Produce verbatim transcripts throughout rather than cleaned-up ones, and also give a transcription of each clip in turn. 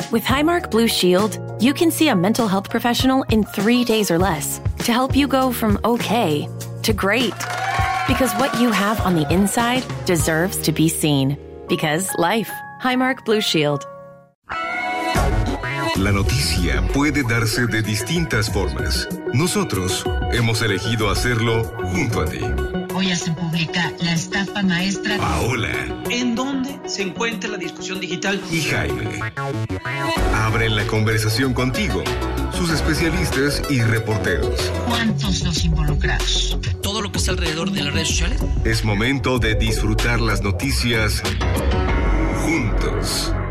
With Highmark Blue Shield, you can see a mental health professional in three days or less to help you go from okay to great. Because what you have on the inside deserves to be seen. Because life. Highmark Blue Shield. La noticia puede darse de distintas formas. Nosotros hemos elegido hacerlo junto a ti. Hoy se publica la estafa maestra. Paola. ¿En dónde se encuentra la discusión digital? Y Jaime. Abren la conversación contigo, sus especialistas y reporteros. ¿Cuántos los involucrados? Todo lo que está alrededor de las redes sociales. Es momento de disfrutar las noticias juntos.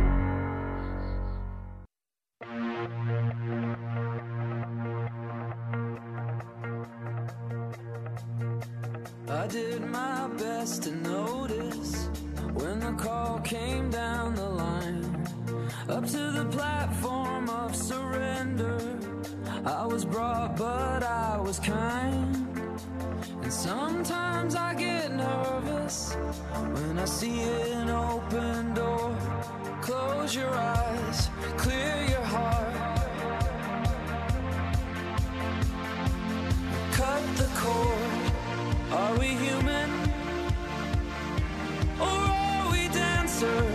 I did my best to notice when the call came down the line. Up to the platform of surrender, I was brought but I was kind. And sometimes I get nervous when I see an open door. Close your eyes, clear your heart. Cut the cord. Are we human? Or are we dancer?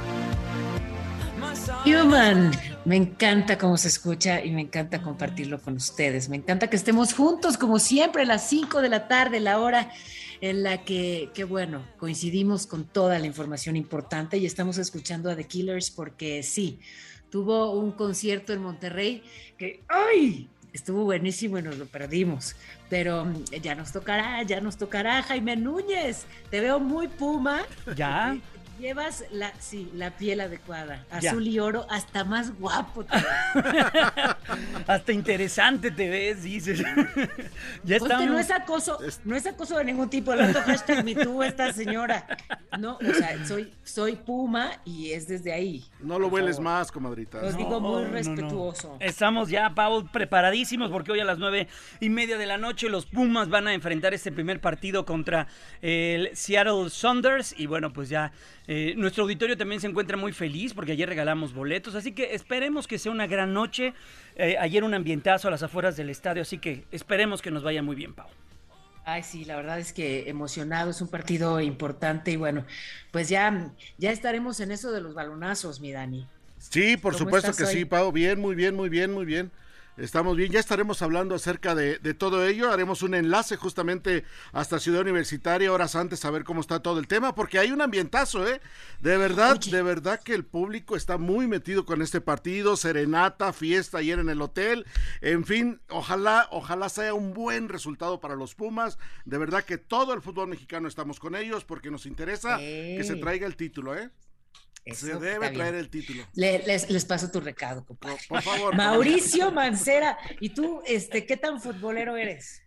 Human. Me encanta cómo se escucha y me encanta compartirlo con ustedes. Me encanta que estemos juntos, como siempre, a las cinco de la tarde, la hora en la que, que, bueno, coincidimos con toda la información importante y estamos escuchando a The Killers porque sí, tuvo un concierto en Monterrey que, ¡ay!, estuvo buenísimo y nos lo perdimos, pero ya nos tocará, ya nos tocará. Jaime Núñez, te veo muy puma. ¿Ya? Llevas la, sí, la piel adecuada, azul ya. Y oro, hasta más guapo te hasta interesante te ves, dices. Ya estamos... no es acoso, no es acoso de ningún tipo, hablando hashtag me too, esta señora. No, o sea, soy, soy puma y es desde ahí. No lo vueles más, comadrita. Los no, digo muy no, respetuoso. No, no. Estamos ya, Pau, preparadísimos porque hoy a las nueve y media de la noche los Pumas van a enfrentar este primer partido contra el Seattle Sounders y bueno, pues ya eh, nuestro auditorio también se encuentra muy feliz porque ayer regalamos boletos, así que esperemos que sea una gran noche. Eh, ayer un ambientazo a las afueras del estadio, así que esperemos que nos vaya muy bien, Pau. Ay, sí, la verdad es que emocionado, es un partido importante y bueno, pues ya, ya estaremos en eso de los balonazos, mi Dani. Sí, por supuesto que hoy? sí, Pau, bien, muy bien, muy bien, muy bien. Estamos bien, ya estaremos hablando acerca de, de todo ello, haremos un enlace justamente hasta Ciudad Universitaria horas antes a ver cómo está todo el tema, porque hay un ambientazo, ¿eh? De verdad, Oye. de verdad que el público está muy metido con este partido, serenata, fiesta ayer en el hotel, en fin, ojalá, ojalá sea un buen resultado para los Pumas, de verdad que todo el fútbol mexicano estamos con ellos, porque nos interesa hey. que se traiga el título, ¿eh? Eso se debe traer el título. Le, les, les paso tu recado, compadre. Por, por favor. Mauricio Mancera, ¿y tú, este, qué tan futbolero eres?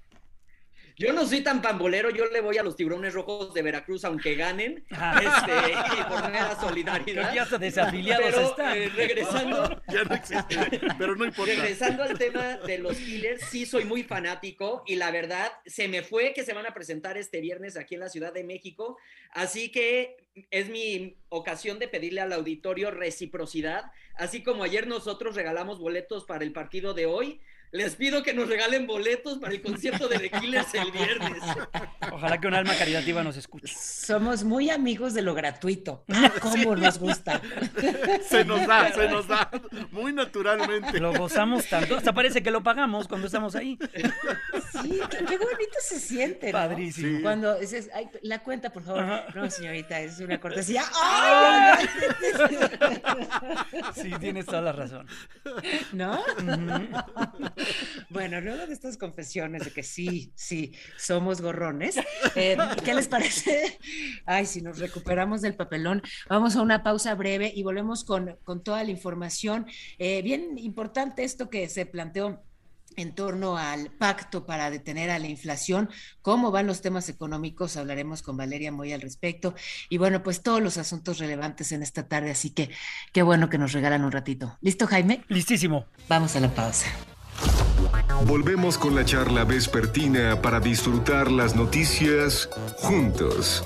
Yo no soy tan pambolero, yo le voy a los Tiburones Rojos de Veracruz, aunque ganen, este, y por mera solidaridad. Ya hasta desafiliados pero, están. Eh, regresando, ya no existe, pero no importa. Regresando al tema de los Killers, sí soy muy fanático y la verdad se me fue que se van a presentar este viernes aquí en la Ciudad de México, así que es mi ocasión de pedirle al auditorio reciprocidad, así como ayer nosotros regalamos boletos para el partido de hoy. Les pido que nos regalen boletos para el concierto de The Killers el viernes. Ojalá que un alma caritativa nos escuche. Somos muy amigos de lo gratuito. Ah, cómo sí. Nos gusta. Se nos da, se nos da. Muy naturalmente. Lo gozamos tanto. Hasta parece que lo pagamos cuando estamos ahí. Sí, qué, qué bonito se siente, ¿no? Padrísimo. Sí. Cuando dices, ay, la cuenta, por favor. Ajá. No, señorita, es una cortesía. ¡Ay! Sí, tienes toda la razón. ¿No? Uh-huh. Bueno, luego de estas confesiones de que sí, sí, somos gorrones, eh, ¿qué les parece? Ay, si nos recuperamos del papelón, vamos a una pausa breve y volvemos con, con toda la información. Eh, bien importante esto que se planteó en torno al pacto para detener a la inflación, cómo van los temas económicos, hablaremos con Valeria Moy al respecto, y bueno, pues todos los asuntos relevantes en esta tarde, así que qué bueno que nos regalan un ratito. ¿Listo, Jaime? Listísimo. Vamos a la pausa. Volvemos con la charla vespertina para disfrutar las noticias juntos.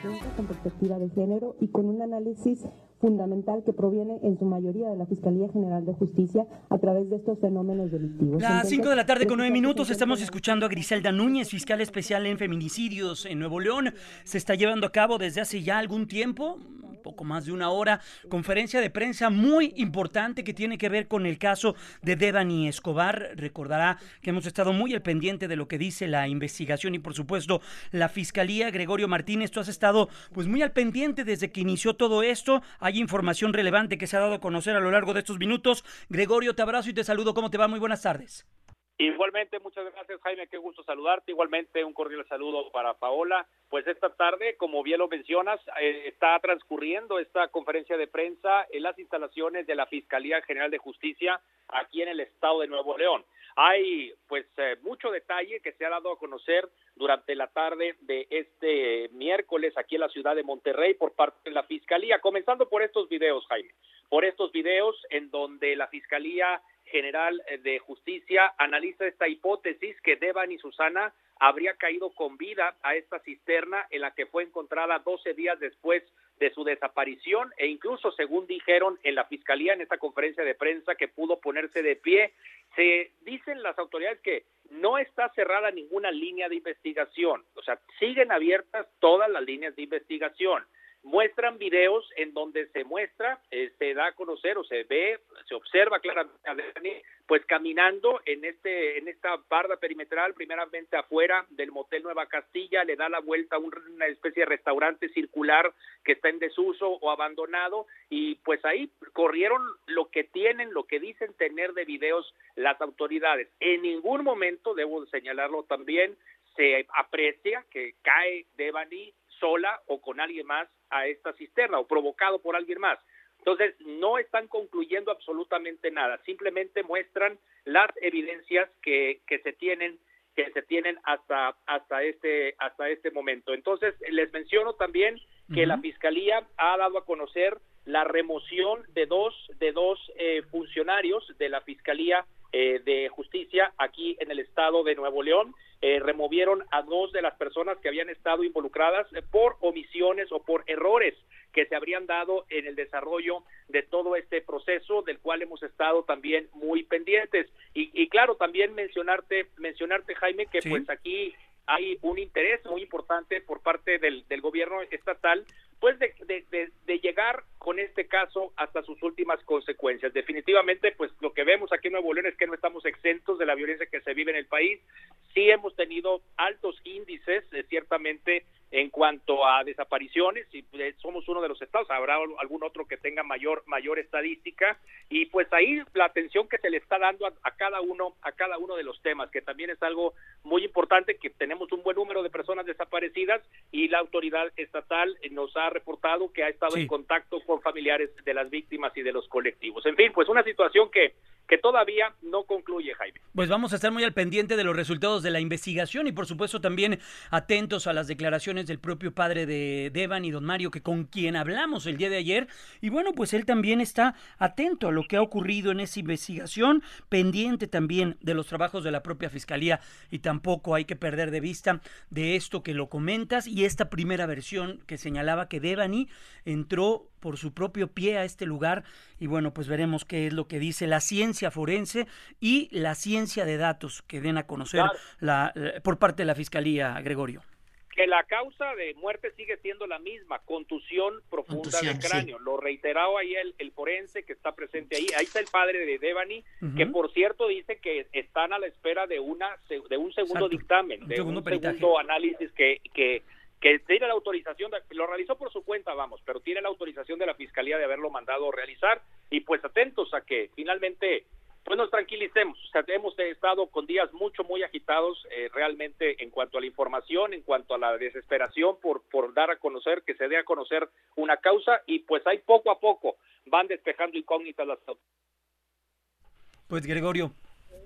con perspectiva de género y con un análisis fundamental que proviene en su mayoría de la Fiscalía General de Justicia a través de estos fenómenos delictivos. Las cinco de la tarde con nueve minutos estamos escuchando a Griselda Núñez, fiscal especial en feminicidios en Nuevo León. Se está llevando a cabo desde hace ya algún tiempo, un poco más de una hora, conferencia de prensa muy importante que tiene que ver con el caso de Devani Escobar. Recordará que hemos estado muy al pendiente de lo que dice la investigación y por supuesto la Fiscalía. Gregorio Martínez, tú has estado pues muy al pendiente desde que inició todo esto. Hay información relevante que se ha dado a conocer a lo largo de estos minutos. Gregorio, te abrazo y te saludo. ¿Cómo te va? Muy buenas tardes. Igualmente, muchas gracias, Jaime, qué gusto saludarte. Igualmente, un cordial saludo para Paola. Pues esta tarde, como bien lo mencionas, eh, está transcurriendo esta conferencia de prensa en las instalaciones de la Fiscalía General de Justicia aquí en el estado de Nuevo León. Hay pues eh, mucho detalle que se ha dado a conocer durante la tarde de este miércoles aquí en la ciudad de Monterrey por parte de la Fiscalía, comenzando por estos videos, Jaime, por estos videos en donde la Fiscalía General de Justicia analiza esta hipótesis que Devani Susana habría caído con vida a esta cisterna en la que fue encontrada doce días después de su desaparición e incluso, según dijeron en la Fiscalía en esta conferencia de prensa, que pudo ponerse de pie. Se dicen las autoridades que no está cerrada ninguna línea de investigación, o sea, siguen abiertas todas las líneas de investigación. Muestran videos en donde se muestra, eh, se da a conocer o se ve, se observa claramente a Devani pues caminando en este en esta barda perimetral, primeramente afuera del motel Nueva Castilla, le da la vuelta a una especie de restaurante circular que está en desuso o abandonado y pues ahí corrieron lo que tienen, lo que dicen tener de videos las autoridades. En ningún momento, debo señalarlo también, se aprecia que cae Devani sola o con alguien más a esta cisterna o provocado por alguien más. Entonces, no están concluyendo absolutamente nada, simplemente muestran las evidencias que, que se tienen que se tienen hasta hasta este hasta este momento. Entonces, les menciono también que uh-huh. la Fiscalía ha dado a conocer la remoción de dos de dos eh, funcionarios de la Fiscalía eh, de Justicia aquí en el estado de Nuevo León. Eh, removieron a dos de las personas que habían estado involucradas eh, por omisiones o por errores que se habrían dado en el desarrollo de todo este proceso, del cual hemos estado también muy pendientes. Y, y claro, también mencionarte, mencionarte Jaime, que sí. pues aquí hay un interés muy importante por parte del, del gobierno estatal, pues de, de, de, de llegar con este caso hasta sus últimas consecuencias. Definitivamente, pues lo que vemos aquí en Nuevo León es que no estamos exentos de la violencia que se vive en el país. Sí hemos tenido altos índices, eh, ciertamente, en cuanto a desapariciones, y eh, somos uno de los estados, habrá algún otro que tenga mayor mayor estadística, y pues ahí la atención que se le está dando a, a cada uno a cada uno de los temas, que también es algo muy importante, que tenemos un buen número de personas desaparecidas y la autoridad estatal nos ha reportado que ha estado sí. en contacto con familiares de las víctimas y de los colectivos. En fin, pues una situación que que todavía no concluye, Jaime. Pues vamos a estar muy al pendiente de los resultados de la investigación y por supuesto también atentos a las declaraciones del propio padre de Devani, don Mario, que con quien hablamos el día de ayer, y bueno, pues él también está atento a lo que ha ocurrido en esa investigación, pendiente también de los trabajos de la propia Fiscalía, y tampoco hay que perder de vista de esto que lo comentas y esta primera versión que señalaba que Devani entró por su propio pie a este lugar, y bueno, pues veremos qué es lo que dice la ciencia forense y la ciencia de datos que den a conocer claro. la, la, por parte de la Fiscalía, Gregorio. Que la causa de muerte sigue siendo la misma, contusión profunda contusión, del cráneo. Sí. Lo reiteraba ahí el, el forense que está presente ahí. Ahí está el padre de Devani, uh-huh. que por cierto dice que están a la espera de una de un segundo Exacto. dictamen, un de segundo un peritaje. segundo análisis que que que tiene la autorización, de, lo realizó por su cuenta, vamos, pero tiene la autorización de la Fiscalía de haberlo mandado a realizar, y pues atentos a que finalmente pues nos tranquilicemos. O sea, hemos estado con días mucho, muy agitados eh, realmente en cuanto a la información, en cuanto a la desesperación por, por dar a conocer, que se dé a conocer una causa, y pues ahí poco a poco van despejando incógnitas las autoridades. Pues Gregorio,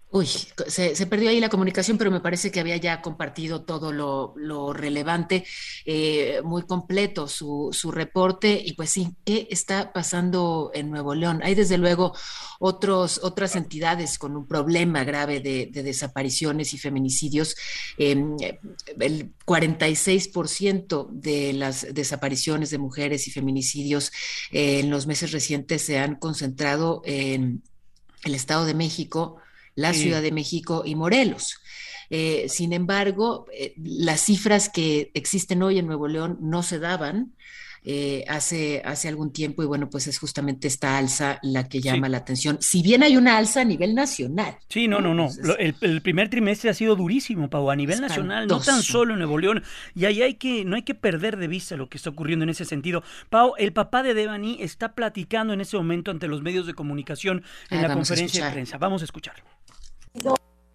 Uy, se, se perdió ahí la comunicación, pero me parece que había ya compartido todo lo, lo relevante, eh, muy completo su, su reporte. Y pues sí, ¿qué está pasando en Nuevo León? Hay desde luego otros, otras entidades con un problema grave de, de desapariciones y feminicidios. Eh, el cuarenta y seis por ciento de las desapariciones de mujeres y feminicidios eh, en los meses recientes se han concentrado en el Estado de México, la Sí. Ciudad de México y Morelos. Eh, sin embargo, eh, las cifras que existen hoy en Nuevo León no se daban eh, hace, hace algún tiempo y bueno, pues es justamente esta alza la que llama Sí. la atención. Si bien hay una alza a nivel nacional. Sí, no, no, no. Lo- El, el primer trimestre ha sido durísimo, Pau, a nivel nacional, no tan Espantoso. solo en Nuevo León. Y ahí hay que, no hay que perder de vista lo que está ocurriendo en ese sentido. Pau, el papá de Devani está platicando en ese momento ante los medios de comunicación en Ay, la vamos a conferencia de escuchar. prensa. Vamos a escucharlo. No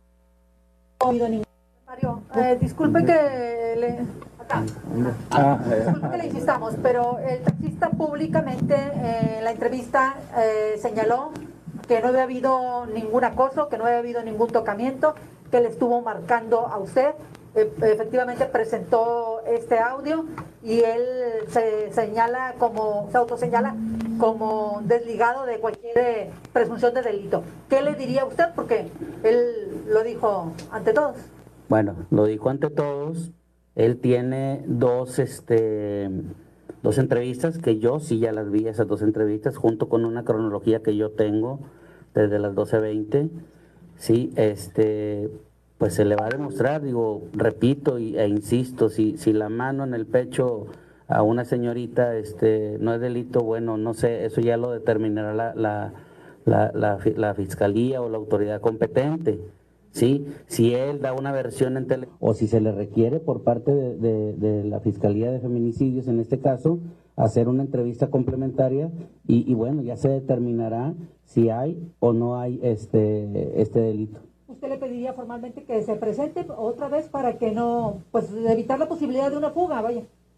he oído ningún comentario. Eh, disculpe que le... Acá. Disculpe que le insistamos, pero el taxista públicamente eh, en la entrevista eh, señaló que no había habido ningún acoso, que no había habido ningún tocamiento, que le estuvo marcando a usted. Eh, efectivamente presentó este audio y él se señala como, se autoseñala como desligado de cualquier eh, presunción de delito. ¿Qué le diría usted? Porque él lo dijo ante todos. Bueno, lo dijo ante todos. Él tiene dos, este, dos entrevistas que yo sí ya las vi, esas dos entrevistas, junto con una cronología que yo tengo desde las doce veinte. Sí, este, pues se le va a demostrar, digo, repito y, e insisto, si, si la mano en el pecho a una señorita este, no es delito, bueno, no sé, eso ya lo determinará la, la, la, la, la fiscalía o la autoridad competente. Sí, si él da una versión en tele o si se le requiere por parte de, de, de la Fiscalía de Feminicidios, en este caso, hacer una entrevista complementaria y, y bueno, ya se determinará si hay o no hay este, este delito. ¿Usted le pediría formalmente que se presente otra vez para que no, pues evitar la posibilidad de una fuga, vaya?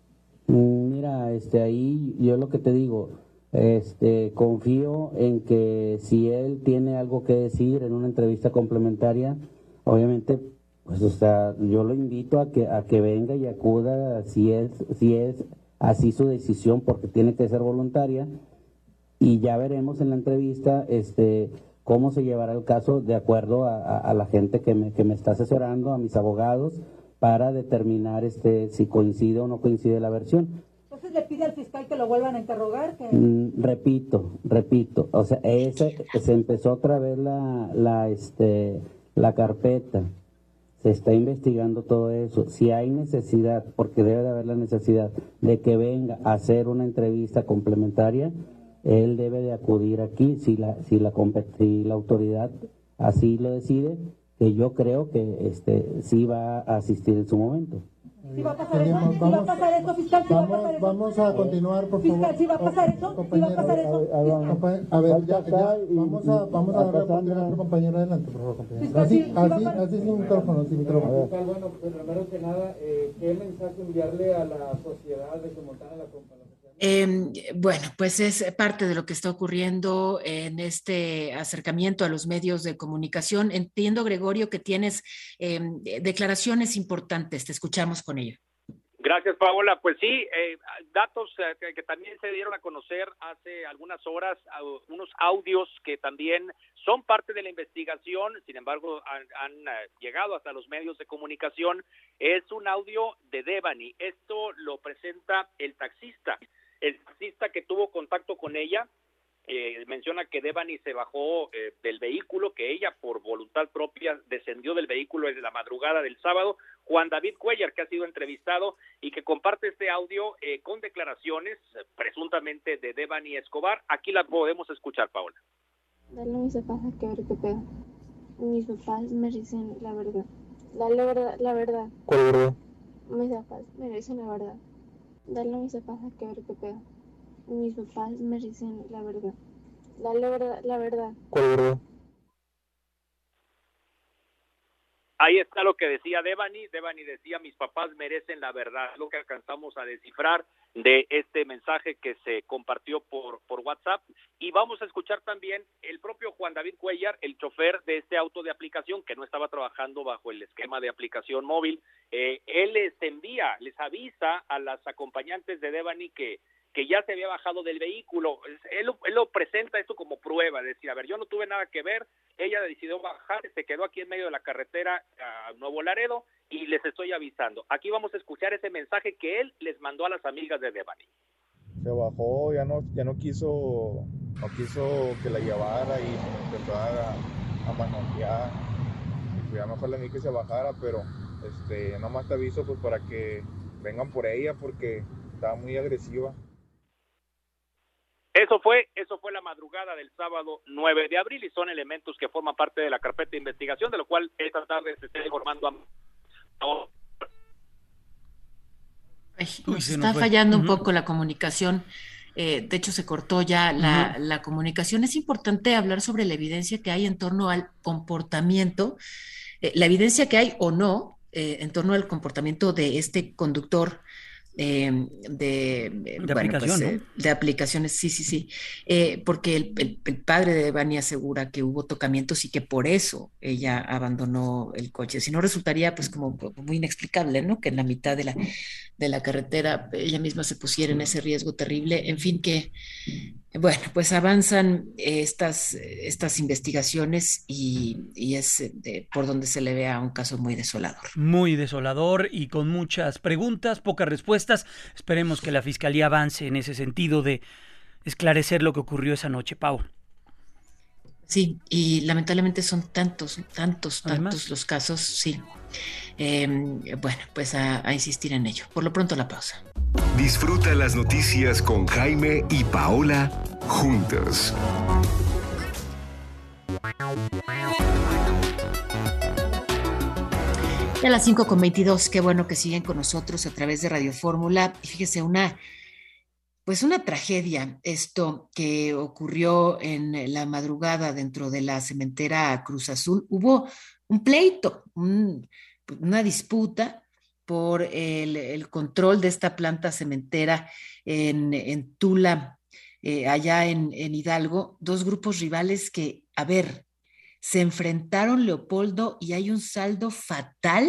Mira, este, ahí yo lo que te digo, este, confío en que si él tiene algo que decir en una entrevista complementaria, obviamente, pues, o sea, yo lo invito a que a que venga y acuda si es si es así su decisión, porque tiene que ser voluntaria y ya veremos en la entrevista, este, cómo se llevará el caso de acuerdo a, a, a la gente que me que me está asesorando, a mis abogados, para determinar este si coincide o no coincide la versión. Entonces le pide al fiscal que lo vuelvan a interrogar. Que... Mm, repito, repito, o sea, ese, se empezó otra vez la, la, este, la carpeta, se está investigando todo eso. Si hay necesidad, porque debe de haber la necesidad de que venga a hacer una entrevista complementaria, él debe de acudir aquí, si la, si la, si la autoridad así lo decide, que yo creo que este, sí va a asistir en su momento. ¿Sí va a pasar eso? ¿Sí va a pasar eso, fiscal? ¿Sí va a pasar eso? Vamos a continuar, por favor. Fiscal, ¿sí va a pasar eso? ¿Sí va a pasar eso? A ver, ya, ya, vamos a, vamos a darle oportunidad a nuestro compañero adelante, por favor, compañero. Así, así, así sin micrófono, sin micrófono. Fiscal, bueno, pues primero que nada, eh, ¿qué mensaje enviarle a la sociedad de Somontana, a la compañía? Eh, bueno, pues es parte de lo que está ocurriendo en este acercamiento a los medios de comunicación. Entiendo, Gregorio, que tienes eh, declaraciones importantes. Te escuchamos con ello. Gracias, Paola. Pues sí, eh, datos eh, que, que también se dieron a conocer hace algunas horas, uh, unos audios que también son parte de la investigación, sin embargo han, han uh, llegado hasta los medios de comunicación. Es un audio de Devani. Esto lo presenta el taxista. El taxista que tuvo contacto con ella eh, menciona que Devani se bajó eh, del vehículo, que ella por voluntad propia descendió del vehículo en la madrugada del sábado. Juan David Cuellar, que ha sido entrevistado y que comparte este audio eh, con declaraciones eh, presuntamente de Devani Escobar. Aquí la podemos escuchar, Paola. Dale a mis papás a que ver qué pedo. Mis papás merecen la verdad. Dale la verdad, la verdad. ¿Cuál verdad? Mis papás merecen la verdad. Dale a mis papás a que ver qué pedo. Mis papás merecen la verdad. Dale la verdad, la verdad. ¿Cuál verdad? Ahí está lo que decía Devani. Devani decía, mis papás merecen la verdad, lo que alcanzamos a descifrar de este mensaje que se compartió por, por WhatsApp. Y vamos a escuchar también el propio Juan David Cuellar, el chofer de este auto de aplicación, que no estaba trabajando bajo el esquema de aplicación móvil. Eh, él les envía, les avisa a las acompañantes de Devani que que ya se había bajado del vehículo. Él, él lo presenta esto como prueba, de decir, a ver, yo no tuve nada que ver, ella decidió bajar, se quedó aquí en medio de la carretera a Nuevo Laredo y les estoy avisando. Aquí vamos a escuchar ese mensaje que él les mandó a las amigas de Devani. Se bajó, ya no, ya no quiso, no quiso que la llevara y empezó a, a manotear. Y pues ya mejor le dije que se bajara, pero este, nomás te aviso pues para que vengan por ella porque estaba muy agresiva. Eso fue, eso fue la madrugada del sábado nueve de abril y son elementos que forman parte de la carpeta de investigación, de lo cual esta tarde se está informando a... Ay, nos está fallando uh-huh. un poco la comunicación. Eh, de hecho, se cortó ya la, uh-huh. la comunicación. Es importante hablar sobre la evidencia que hay en torno al comportamiento, eh, la evidencia que hay o no eh, en torno al comportamiento de este conductor Eh, de, de, bueno, aplicación, pues, ¿no? eh, de aplicaciones, sí, sí, sí, eh, porque el, el, el padre de Devani asegura que hubo tocamientos y que por eso ella abandonó el coche, si no resultaría pues como muy inexplicable, ¿no? Que en la mitad de la, de la carretera ella misma se pusiera en ese riesgo terrible, en fin, que bueno, pues avanzan estas, estas investigaciones y, y es de, por donde se le vea un caso muy desolador. Muy desolador y con muchas preguntas, pocas respuestas. Esperemos que la Fiscalía avance en ese sentido de esclarecer lo que ocurrió esa noche, Pau. Sí, y lamentablemente son tantos, tantos, Además. tantos los casos, sí. Eh, bueno, pues a, a insistir en ello. Por lo pronto la pausa. Disfruta las noticias con Jaime y Paola juntos. Ya a las cinco con veintidós, qué bueno que siguen con nosotros a través de Radio Fórmula. Y fíjese, una, pues una tragedia esto que ocurrió en la madrugada dentro de la cementera Cruz Azul. Hubo un pleito, un, una disputa por el, el control de esta planta cementera en, en Tula, eh, allá en, en Hidalgo. Dos grupos rivales que, a ver, se enfrentaron, Leopoldo, y hay un saldo fatal,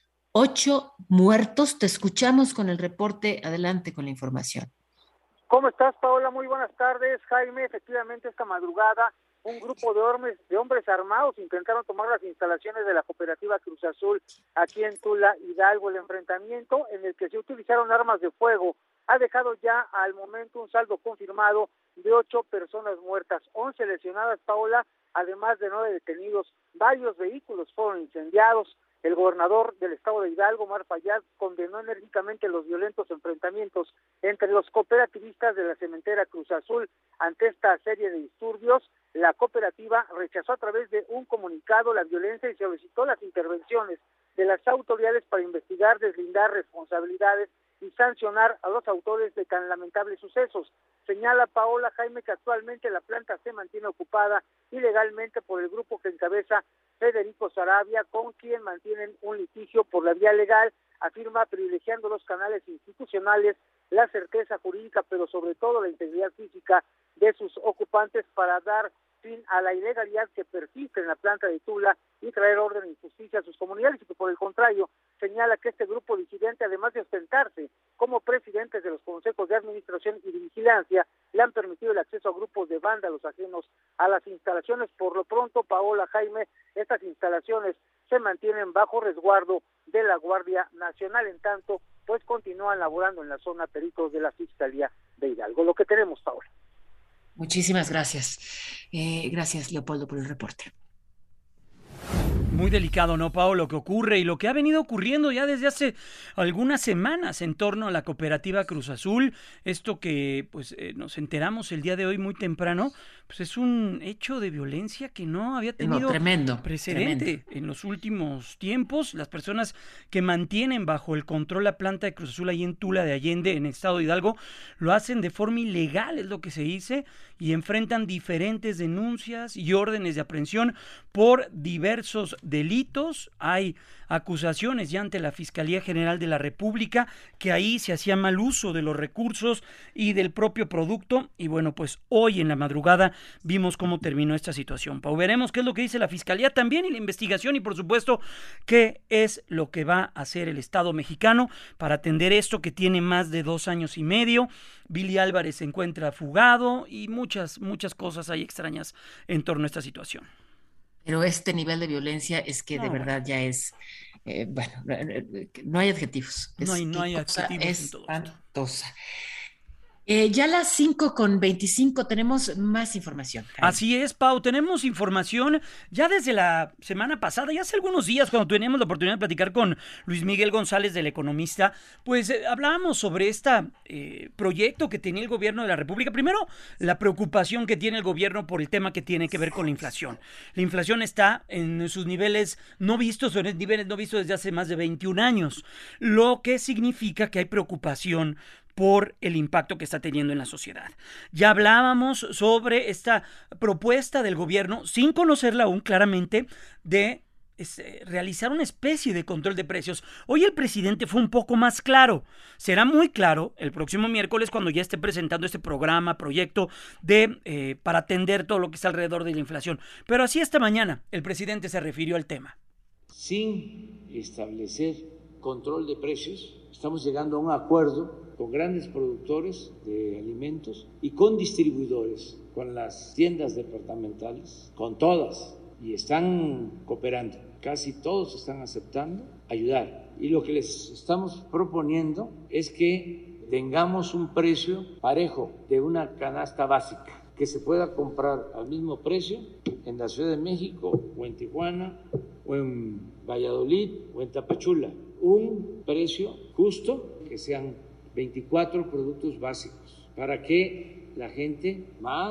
ocho muertos. Te escuchamos con el reporte, adelante con la información. ¿Cómo estás, Paola? Muy buenas tardes, Jaime. Efectivamente, esta madrugada, un grupo de hombres, de hombres armados intentaron tomar las instalaciones de la cooperativa Cruz Azul aquí en Tula, Hidalgo. El enfrentamiento en el que se utilizaron armas de fuego ha dejado ya al momento un saldo confirmado de ocho personas muertas, once lesionadas, Paola, además de nueve detenidos. Varios vehículos fueron incendiados. El gobernador del estado de Hidalgo, Omar Fayad, condenó enérgicamente los violentos enfrentamientos entre los cooperativistas de la cementera Cruz Azul. Ante esta serie de disturbios, la cooperativa rechazó a través de un comunicado la violencia y solicitó las intervenciones de las autoridades para investigar, deslindar responsabilidades y sancionar a los autores de tan lamentables sucesos. Señala Paola, Jaime, que actualmente la planta se mantiene ocupada ilegalmente por el grupo que encabeza Federico Saravia, con quien mantienen un litigio por la vía legal. Afirma privilegiando los canales institucionales, la certeza jurídica, pero sobre todo la integridad física de sus ocupantes para dar fin a la ilegalidad que persiste en la planta de Tula y traer orden y justicia a sus comunidades, y que por el contrario señala que este grupo disidente, además de ostentarse como presidentes de los consejos de administración y de vigilancia, le han permitido el acceso a grupos de vándalos ajenos a las instalaciones. Por lo pronto, Paola, Jaime, estas instalaciones se mantienen bajo resguardo de la Guardia Nacional. En tanto, pues continúan laborando en la zona peritos de la Fiscalía de Hidalgo. Lo que tenemos, Paola. Muchísimas gracias. Eh, gracias, Leopoldo, por el reporte. Muy delicado, ¿no, Pau? Lo que ocurre y lo que ha venido ocurriendo ya desde hace algunas semanas en torno a la cooperativa Cruz Azul. Esto que pues eh, nos enteramos el día de hoy muy temprano, pues es un hecho de violencia que no había tenido no, tremendo, precedente tremendo. En los últimos tiempos. Las personas que mantienen bajo el control la planta de Cruz Azul ahí en Tula de Allende, en el estado de Hidalgo, lo hacen de forma ilegal, es lo que se dice, y enfrentan diferentes denuncias y órdenes de aprehensión por diversos delitos, hay acusaciones ya ante la Fiscalía General de la República, que ahí se hacía mal uso de los recursos y del propio producto, y bueno, pues hoy en la madrugada vimos cómo terminó esta situación. Pau, veremos qué es lo que dice la Fiscalía también y la investigación, y por supuesto qué es lo que va a hacer el Estado mexicano para atender esto que tiene más de dos años y medio. Billy Álvarez se encuentra fugado y muchas, muchas cosas hay extrañas en torno a esta situación. Pero este nivel de violencia es que de No, verdad bueno. ya es, eh, bueno, no hay adjetivos. No hay, Es- no qué hay cosa adjetivos en todo esto. espantosa. Eh, ya a las cinco con veinticinco tenemos más información. Jaime. Así es, Pau, tenemos información ya desde la semana pasada, ya hace algunos días cuando teníamos la oportunidad de platicar con Luis Miguel González del Economista, pues eh, hablábamos sobre este eh, proyecto que tenía el gobierno de la República. Primero, la preocupación que tiene el gobierno por el tema que tiene que ver con la inflación. La inflación está en sus niveles no vistos, o en niveles no vistos desde hace más de veintiún años, lo que significa que hay preocupación por el impacto que está teniendo en la sociedad. Ya hablábamos sobre esta propuesta del gobierno, sin conocerla aún claramente, de es, eh, realizar una especie de control de precios. Hoy el presidente fue un poco más claro. Será muy claro el próximo miércoles cuando ya esté presentando este programa, proyecto de eh, para atender todo lo que está alrededor de la inflación. Pero así esta mañana el presidente se refirió al tema. Sin establecer control de precios, estamos llegando a un acuerdo con grandes productores de alimentos y con distribuidores, con las tiendas departamentales, con todas, y están cooperando. Casi todos están aceptando ayudar. Y lo que les estamos proponiendo es que tengamos un precio parejo de una canasta básica, que se pueda comprar al mismo precio en la Ciudad de México, o en Tijuana, o en Valladolid, o en Tapachula. Un precio justo, que sean veinticuatro productos básicos, para que la gente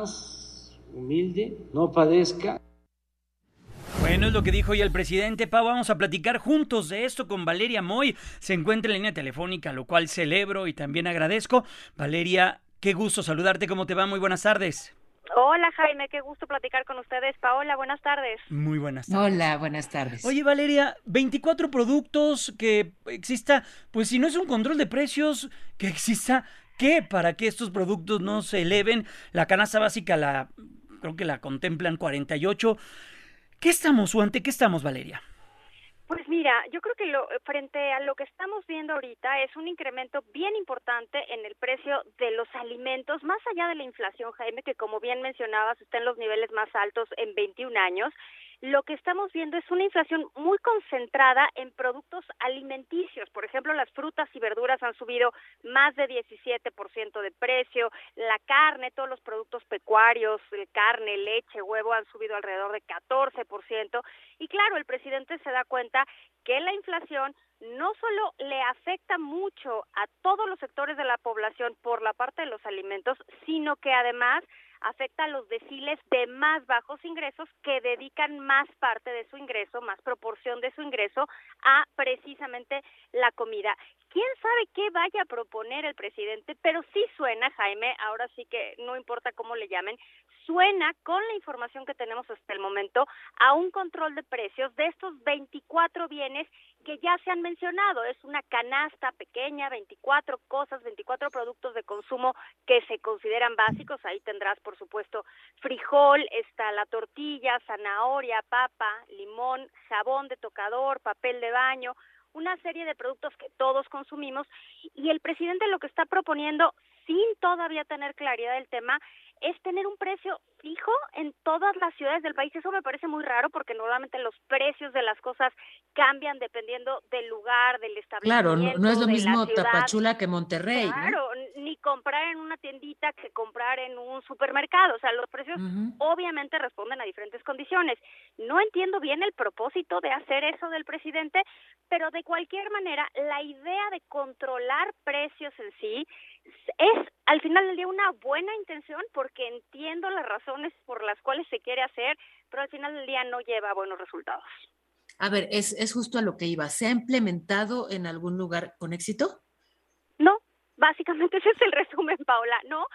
más humilde no padezca. Bueno, es lo que dijo hoy el presidente. Pau, vamos a platicar juntos de esto con Valeria Moy. Se encuentra en línea telefónica, lo cual celebro y también agradezco. Valeria, qué gusto saludarte. ¿Cómo te va? Muy buenas tardes. Hola, Jaime, qué gusto platicar con ustedes. Paola, buenas tardes. Muy buenas tardes. Hola, buenas tardes. Oye, Valeria, veinticuatro productos, que exista, pues si no es un control de precios, que exista, ¿qué? Para que estos productos no se eleven. La canasta básica, la creo que la contemplan cuarenta y ocho. ¿Qué estamos o ante qué estamos, Valeria? Pues mira, yo creo que lo, frente a lo que estamos viendo ahorita es un incremento bien importante en el precio de los alimentos, más allá de la inflación, Jaime, que como bien mencionabas está en los niveles más altos en veintiún años. Lo que estamos viendo es una inflación muy concentrada en productos alimenticios. Por ejemplo, las frutas y verduras han subido más de diecisiete por ciento de precio, la carne, todos los productos pecuarios, carne, leche, huevo han subido alrededor de catorce por ciento. Y claro, el presidente se da cuenta que la inflación no solo le afecta mucho a todos los sectores de la población por la parte de los alimentos, sino que además afecta a los deciles de más bajos ingresos que dedican más parte de su ingreso, más proporción de su ingreso a precisamente la comida. ¿Quién sabe qué vaya a proponer el presidente? Pero sí suena, Jaime, ahora sí que no importa cómo le llamen, suena con la información que tenemos hasta el momento a un control de precios de estos veinticuatro bienes que ya se han mencionado. Es una canasta pequeña, veinticuatro cosas, veinticuatro productos de consumo que se consideran básicos. Ahí tendrás, por supuesto, frijol, está la tortilla, zanahoria, papa, limón, jabón de tocador, papel de baño, una serie de productos que todos consumimos, y el presidente lo que está proponiendo, sin todavía tener claridad del tema, es tener un precio fijo en todas las ciudades del país. Eso me parece muy raro porque normalmente los precios de las cosas cambian dependiendo del lugar, del establecimiento. Claro, no, no es lo de mismo la ciudad. Tapachula que Monterrey, Claro, ¿no? ni comprar en una tiendita que comprar en un supermercado. O sea, los precios Ujú. obviamente responden a diferentes condiciones. No entiendo bien el propósito de hacer eso del presidente, pero de cualquier manera, la idea de controlar precios en sí es al final del día una buena intención, porque entiendo las razones por las cuales se quiere hacer, pero al final del día no lleva a buenos resultados. A ver, es, es justo a lo que iba. ¿Se ha implementado en algún lugar con éxito? No, básicamente ese es el resumen, Paola, ¿no?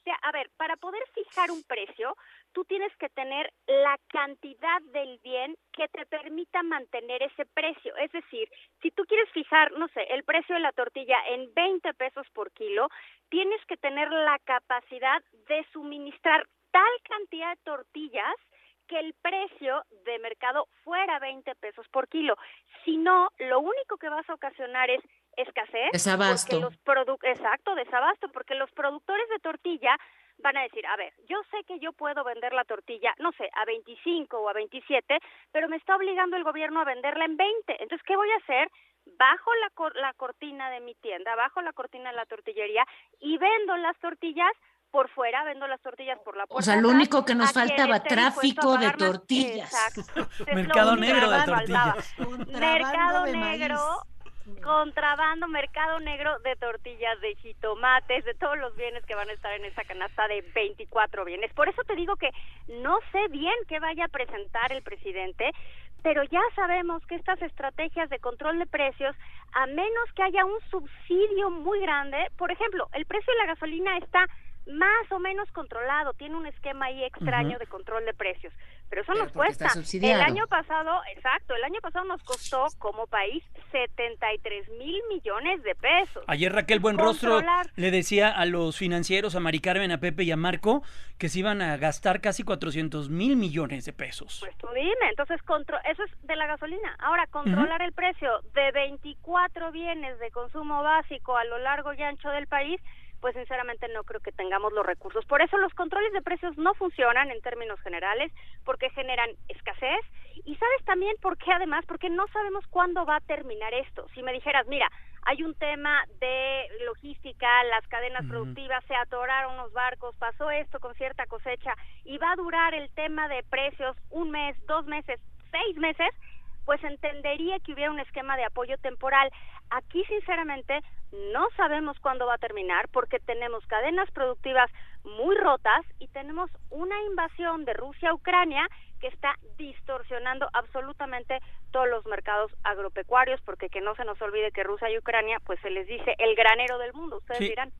a ver, para poder fijar un precio, tú tienes que tener la cantidad del bien que te permita mantener ese precio. Es decir, si tú quieres fijar, no sé, el precio de la tortilla en veinte pesos por kilo, tienes que tener la capacidad de suministrar tal cantidad de tortillas que el precio de mercado fuera veinte pesos por kilo. Si no, lo único que vas a ocasionar es escasez. Desabasto. Los produ- Exacto, desabasto, porque los productores de tortilla van a decir, a ver, yo sé que yo puedo vender la tortilla, no sé, a veinticinco o a veintisiete, pero me está obligando el gobierno a venderla en veinte. Entonces, ¿qué voy a hacer? Bajo la, cor- la cortina de mi tienda, bajo la cortina de la tortillería y vendo las tortillas por fuera, vendo las tortillas por la puerta. O sea, lo único que nos a quien faltaba, esté dispuesto tráfico a de pagar más. tortillas. Exacto. Es Mercado lo único negro que de nos faltaba. tortillas. Mercado de negro, maíz. contrabando, mercado negro de tortillas, de jitomates, de todos los bienes que van a estar en esa canasta de veinticuatro bienes. Por eso te digo que no sé bien qué vaya a presentar el presidente, pero ya sabemos que estas estrategias de control de precios, a menos que haya un subsidio muy grande, por ejemplo, el precio de la gasolina está más o menos controlado, tiene un esquema ahí extraño uh-huh. de control de precios, pero eso pero nos cuesta. El año pasado, exacto, el año pasado nos costó como país setenta y tres mil millones de pesos. Ayer Raquel Buenrostro le decía a los financieros, a Mari Carmen, a Pepe y a Marco, que se iban a gastar casi cuatrocientos mil millones de pesos. Pues tú dime, entonces contro- eso es de la gasolina. Ahora, controlar uh-huh. el precio de veinticuatro bienes de consumo básico a lo largo y ancho del país, pues sinceramente no creo que tengamos los recursos. Por eso los controles de precios no funcionan en términos generales, porque generan escasez. Y ¿sabes también por qué además? Porque no sabemos cuándo va a terminar esto. Si me dijeras, mira, hay un tema de logística, las cadenas uh-huh. productivas, se atoraron unos barcos, pasó esto con cierta cosecha, y va a durar el tema de precios un mes, dos meses, seis meses, pues entendería que hubiera un esquema de apoyo temporal. Aquí, sinceramente, no sabemos cuándo va a terminar porque tenemos cadenas productivas muy rotas y tenemos una invasión de Rusia a Ucrania que está distorsionando absolutamente todos los mercados agropecuarios, porque que no se nos olvide que Rusia y Ucrania, pues se les dice el granero del mundo, ustedes sí. dirán.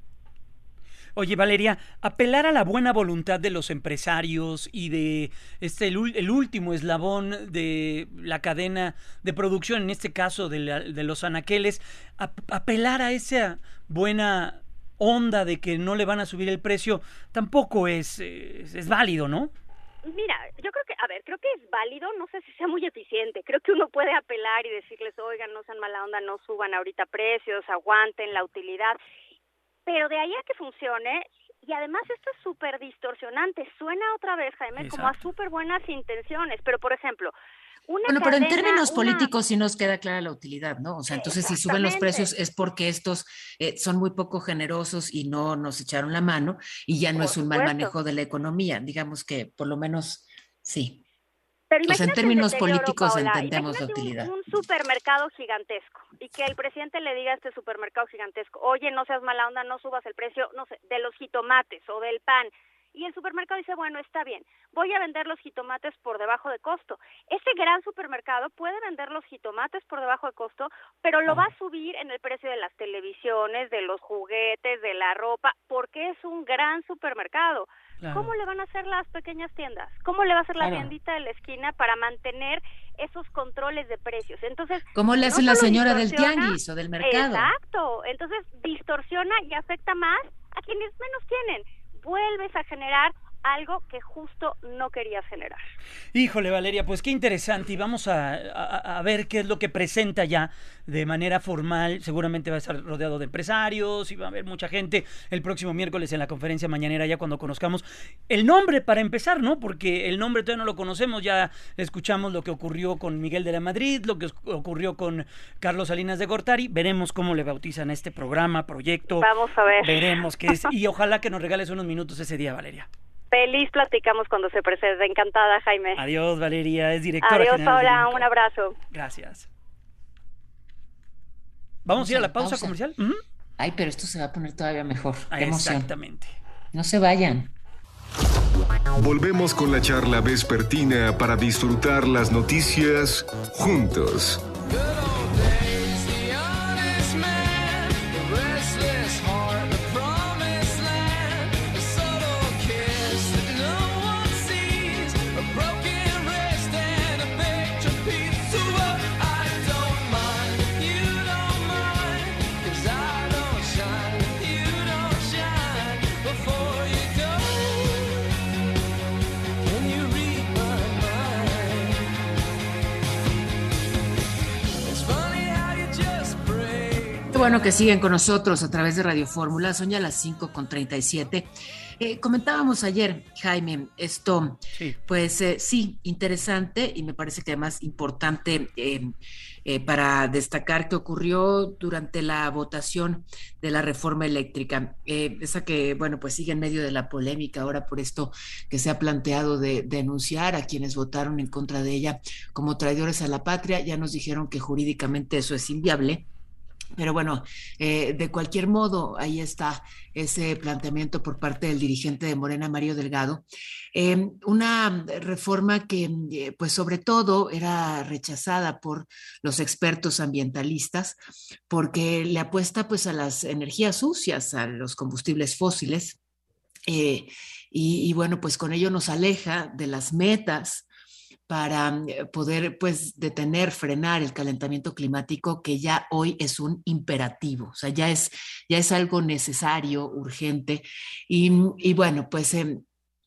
Oye, Valeria, apelar a la buena voluntad de los empresarios y de este el, el último eslabón de la cadena de producción, en este caso de, la, de los anaqueles, a, apelar a esa buena onda de que no le van a subir el precio, tampoco es, es, es válido, ¿no? Mira, yo creo que, a ver, creo que es válido, no sé si sea muy eficiente, creo que uno puede apelar y decirles, oigan, no sean mala onda, no suban ahorita precios, aguanten la utilidad, pero de ahí a que funcione, y además esto es súper distorsionante, suena otra vez, Jaime, Exacto. como a súper buenas intenciones, pero por ejemplo, una Bueno, pero cadena, en términos una... políticos sí nos queda clara la utilidad, ¿no? O sea, entonces si suben los precios es porque estos eh, son muy poco generosos y no nos echaron la mano, y ya no por es un supuesto. mal manejo de la economía, digamos que por lo menos sí. Pero o sea, en términos políticos Paola, entendemos la utilidad. Un, un supermercado gigantesco y que el presidente le diga a este supermercado gigantesco, oye, no seas mala onda, no subas el precio, no sé, de los jitomates o del pan. Y el supermercado dice, bueno, está bien, voy a vender los jitomates por debajo de costo. Ese gran supermercado puede vender los jitomates por debajo de costo, pero lo va a subir en el precio de las televisiones, de los juguetes, de la ropa, porque es un gran supermercado. Claro. ¿Cómo le van a hacer las pequeñas tiendas? ¿Cómo le va a hacer la claro. tiendita de la esquina para mantener esos controles de precios? Entonces, ¿cómo le hace no la señora del tianguis o del mercado? Exacto, entonces distorsiona y afecta más a quienes menos tienen. Vuelves a generar algo que justo no querías generar. Híjole, Valeria, pues qué interesante, y vamos a, a, a ver qué es lo que presenta ya de manera formal. Seguramente va a estar rodeado de empresarios y va a haber mucha gente el próximo miércoles en la conferencia mañanera, ya cuando conozcamos el nombre para empezar, ¿no? Porque el nombre todavía no lo conocemos, ya escuchamos lo que ocurrió con Miguel de la Madrid, lo que ocurrió con Carlos Salinas de Gortari. Veremos cómo le bautizan a este programa, proyecto. Vamos a ver. Veremos qué es, y ojalá que nos regales unos minutos ese día, Valeria. Feliz platicamos cuando se presente. Encantada, Jaime. Adiós, Valeria, es directora Adiós, general. Adiós, Paola, un abrazo. Gracias. ¿Vamos a ir a la pausa, pausa. comercial? Uh-huh. Ay, pero esto se va a poner todavía mejor. Qué emoción. Exactamente. No se vayan. Volvemos con la charla vespertina para disfrutar las noticias juntos. Qué bueno que siguen con nosotros a través de Radio Fórmula. Son ya las cinco con treinta y siete. Eh, comentábamos ayer, Jaime, esto, sí. pues eh, sí, interesante y me parece que además importante eh, eh, para destacar que ocurrió durante la votación de la reforma eléctrica, eh, esa que, bueno, pues sigue en medio de la polémica ahora por esto que se ha planteado de, de denunciar a quienes votaron en contra de ella como traidores a la patria. Ya nos dijeron que jurídicamente eso es inviable. Pero bueno, eh, de cualquier modo, ahí está ese planteamiento por parte del dirigente de Morena, Mario Delgado. Eh, una reforma que, eh, pues sobre todo, era rechazada por los expertos ambientalistas porque le apuesta pues a las energías sucias, a los combustibles fósiles. Eh, y, y bueno, pues con ello nos aleja de las metas para poder pues detener, frenar el calentamiento climático, que ya hoy es un imperativo, o sea, ya es, ya es algo necesario, urgente, y, y bueno, pues eh,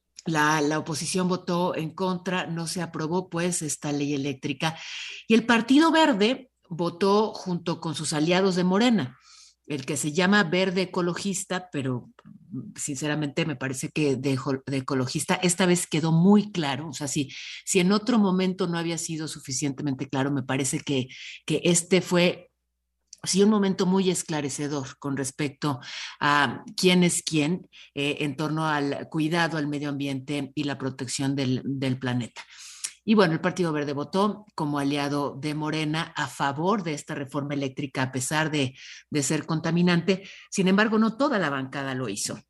la, la oposición votó en contra, no se aprobó pues esta ley eléctrica, y el Partido Verde votó junto con sus aliados de Morena, el que se llama Verde Ecologista, pero sinceramente me parece que de, de ecologista esta vez quedó muy claro. O sea, si, si en otro momento no había sido suficientemente claro, me parece que, que este fue sí un momento muy esclarecedor con respecto a quién es quién eh, en torno al cuidado al medio ambiente y la protección del, del planeta. Y bueno, el Partido Verde votó como aliado de Morena a favor de esta reforma eléctrica, a pesar de, de ser contaminante. Sin embargo, no toda la bancada lo hizo.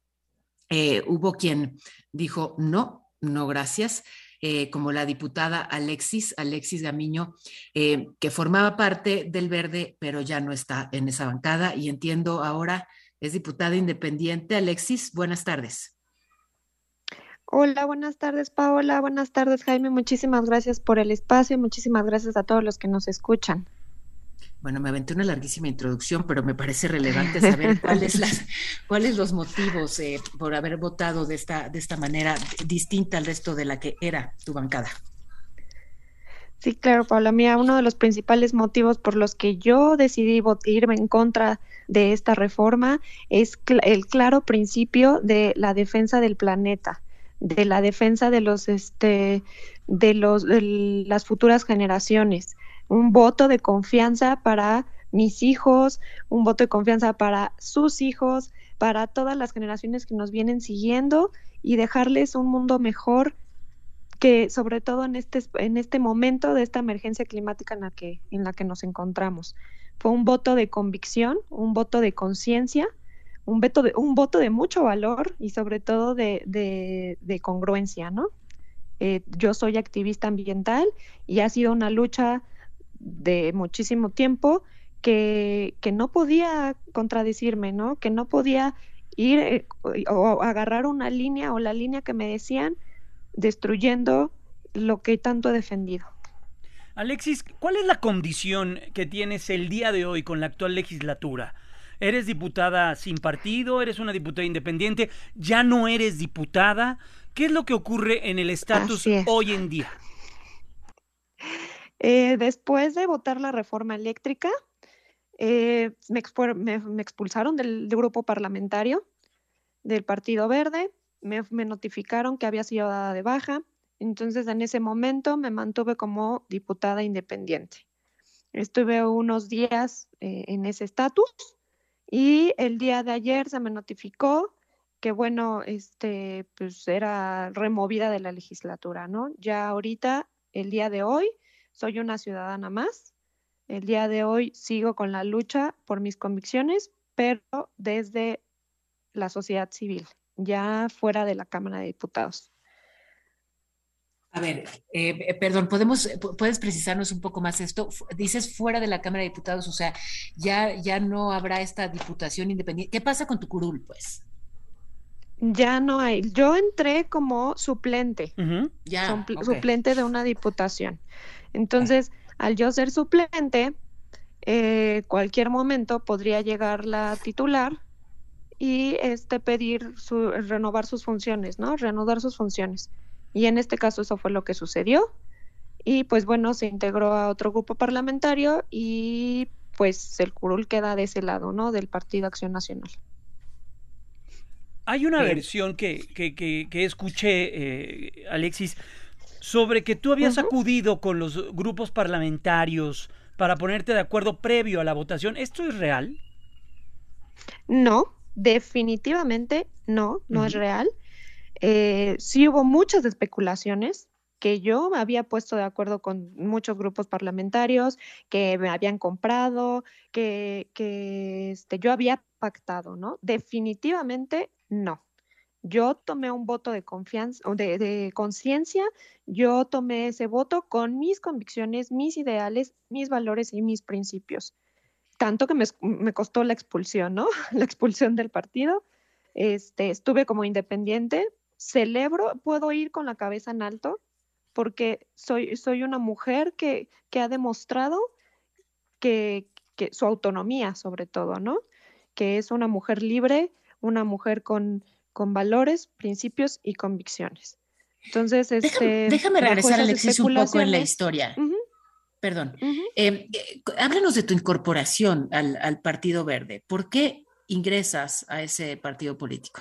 Eh, hubo quien dijo no, no gracias, eh, como la diputada Alexis, Alexis Gamiño, eh, que formaba parte del Verde, pero ya no está en esa bancada. Y entiendo ahora es diputada independiente. Alexis, buenas tardes. Hola, buenas tardes, Paola. Buenas tardes, Jaime. Muchísimas gracias por el espacio. Muchísimas gracias a todos los que nos escuchan. Bueno, me aventé una larguísima introducción, pero me parece relevante saber cuáles las, cuáles los motivos eh, por haber votado de esta, de esta manera distinta al resto de la que era tu bancada. Sí, claro, Paola. Mira, uno de los principales motivos por los que yo decidí irme en contra de esta reforma es cl- el claro principio de la defensa del planeta, de la defensa de los este de los de las futuras generaciones, un voto de confianza para mis hijos, un voto de confianza para sus hijos, para todas las generaciones que nos vienen siguiendo y dejarles un mundo mejor, que sobre todo en este en este momento de esta emergencia climática en la que en la que nos encontramos. Fue un voto de convicción, un voto de conciencia, un voto de un voto de mucho valor y sobre todo de, de, de congruencia, ¿no? Eh, yo soy activista ambiental y ha sido una lucha de muchísimo tiempo que, que no podía contradecirme, ¿no? Que no podía ir eh, o agarrar una línea o la línea que me decían, destruyendo lo que tanto he defendido. Alexis, ¿cuál es la condición que tienes el día de hoy con la actual legislatura? ¿Eres diputada sin partido? ¿Eres una diputada independiente? ¿Ya no eres diputada? ¿Qué es lo que ocurre en el estatus hoy en día? Eh, después de votar la reforma eléctrica, eh, me, expu- me, me expulsaron del, del grupo parlamentario del Partido Verde, me, me notificaron que había sido dada de baja, entonces en ese momento me mantuve como diputada independiente. Estuve unos días eh, en ese estatus. Y el día de ayer se me notificó que, bueno, este, pues era removida de la legislatura, ¿no? Ya ahorita, el día de hoy, soy una ciudadana más. El día de hoy sigo con la lucha por mis convicciones, pero desde la sociedad civil, ya fuera de la Cámara de Diputados. A ver, eh, perdón, ¿podemos, ¿puedes precisarnos un poco más esto? Dices fuera de la Cámara de Diputados, o sea, ya, ya no habrá esta diputación independiente. ¿Qué pasa con tu curul, pues? Ya no hay. Yo entré como suplente, uh-huh. ya, supl- okay. suplente de una diputación. Entonces, okay. al yo ser suplente, eh, cualquier momento podría llegar la titular y este pedir su, renovar sus funciones, ¿no? Reanudar sus funciones. Y en este caso eso fue lo que sucedió. Y pues bueno, se integró a otro grupo parlamentario y pues el curul queda de ese lado, ¿no? Del Partido Acción Nacional. Hay una versión que, que, que, que escuché, eh, Alexis, sobre que tú habías uh-huh. acudido con los grupos parlamentarios para ponerte de acuerdo previo a la votación. ¿Esto es real? No, definitivamente no, no uh-huh. es real. Eh, sí hubo muchas especulaciones, que yo me había puesto de acuerdo con muchos grupos parlamentarios, que me habían comprado, que, que este, yo había pactado, ¿no? Definitivamente no. Yo tomé un voto de confianza, de, de conciencia, yo tomé ese voto con mis convicciones, mis ideales, mis valores y mis principios. Tanto que me, me costó la expulsión, ¿no? La expulsión del partido. Este, estuve como independiente, celebro, puedo ir con la cabeza en alto, porque soy, soy una mujer que, que ha demostrado que, que su autonomía, sobre todo, ¿no? Que es una mujer libre, una mujer con, con valores, principios y convicciones. Entonces, este, déjame, déjame regresar, Alexis, un poco en la historia. Uh-huh. Perdón. Uh-huh. Eh, eh, háblanos de tu incorporación al, al Partido Verde. ¿Por qué ingresas a ese partido político?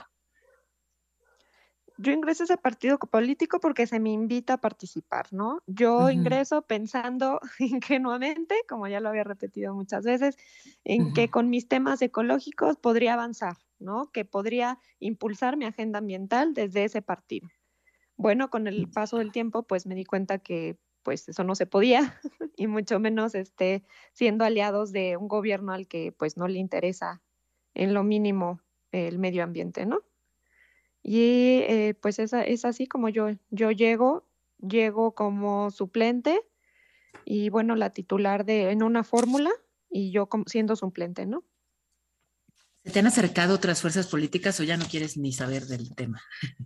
Yo ingreso a ese partido político porque se me invita a participar, ¿no? Yo uh-huh. ingreso pensando ingenuamente, como ya lo había repetido muchas veces, en uh-huh. que con mis temas ecológicos podría avanzar, ¿no? Que podría impulsar mi agenda ambiental desde ese partido. Bueno, con el paso del tiempo, pues me di cuenta que pues eso no se podía, y mucho menos este, siendo aliados de un gobierno al que pues no le interesa en lo mínimo el medio ambiente, ¿no? Y eh, pues es, es así como yo, yo llego, llego como suplente y bueno, la titular de en una fórmula y yo como, siendo suplente, ¿no? ¿Se te han acercado otras fuerzas políticas o ya no quieres ni saber del tema?